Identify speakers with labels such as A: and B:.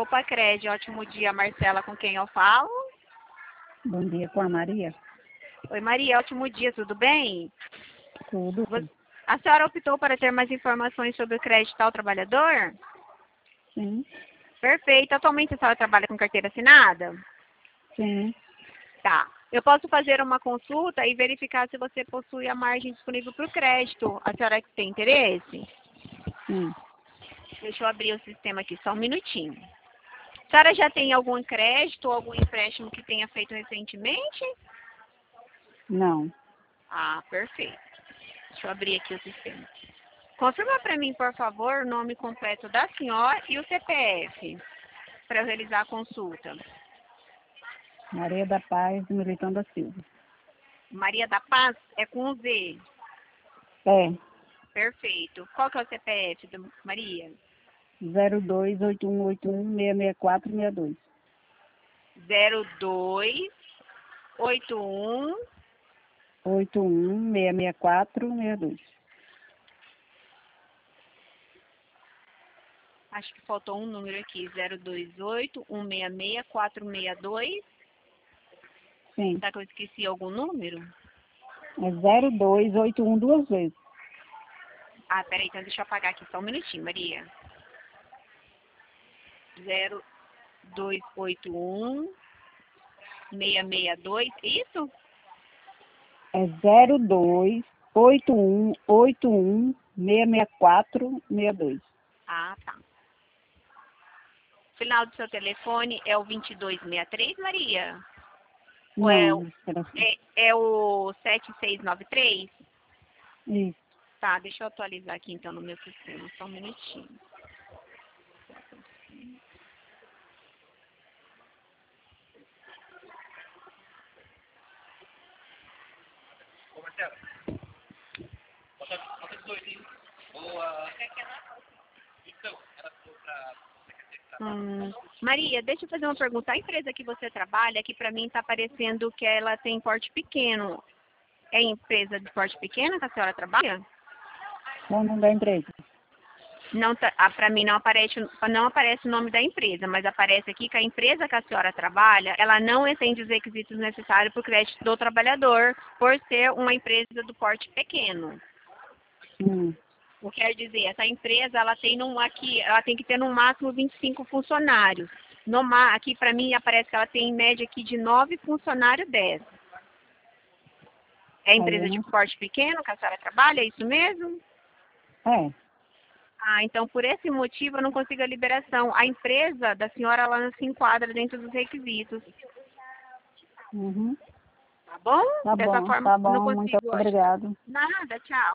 A: Opa, Cred, ótimo dia, Marcela, com quem eu falo?
B: Bom dia, com a Maria.
A: Oi, Maria, ótimo dia, tudo bem?
B: Tudo.
A: A senhora optou para ter mais informações sobre o crédito ao trabalhador?
B: Sim,
A: Perfeito. Atualmente a senhora trabalha com carteira assinada?
B: sim.
A: Tá. Eu posso fazer uma consulta e verificar se você possui a margem disponível para o crédito. A senhora tem interesse?
B: Sim.
A: Deixa eu abrir o sistema aqui, só um minutinho. A senhora já tem algum crédito ou algum empréstimo que tenha feito recentemente?
B: Não.
A: Ah, perfeito. Deixa eu abrir aqui o sistema. Confirma para mim, por favor, o nome completo da senhora e o CPF para eu realizar a consulta.
B: Maria da Paz, Militão da Silva.
A: Maria da Paz é com Z.
B: É.
A: Perfeito. Qual que é o CPF da Maria?
B: 028181664662.
A: 0281.
B: 81664662.
A: Acho que faltou um número aqui. 028166462.
B: Sim.
A: Será que eu esqueci algum número?
B: É 0281 duas vezes.
A: Ah, peraí, então deixa eu apagar aqui só um minutinho, Maria. 0281 662, isso?
B: É 028181664662.
A: Ah, tá. O final do seu telefone é o 2263, Maria? Ou
B: Não, espera assim.
A: é o 7693?
B: Isso.
A: Tá, deixa eu atualizar aqui então no meu sistema, só um minutinho. Maria, deixa eu fazer uma pergunta. A empresa que você trabalha, que para mim está parecendo que ela tem porte pequeno. É empresa de porte pequeno que a senhora trabalha?
B: Qual o nome da empresa?
A: Não, para mim não aparece o nome da empresa, mas aparece aqui que a empresa que a senhora trabalha, ela não atende os requisitos necessários para o crédito do trabalhador, por ser uma empresa do porte pequeno. O que quer dizer, essa empresa ela tem ela tem que ter no máximo 25 funcionários. Aqui para mim aparece que ela tem em média aqui de 9 funcionários 10. É empresa de porte pequeno que a senhora trabalha, é isso mesmo?
B: É.
A: Ah, então por esse motivo eu não consigo a liberação. A empresa da senhora ela não se enquadra dentro dos requisitos.
B: Uhum.
A: Tá bom?
B: Tá
A: Dessa
B: bom,
A: forma
B: tá
A: eu não
B: bom. Muito
A: consigo.
B: obrigado.
A: Nada, tchau.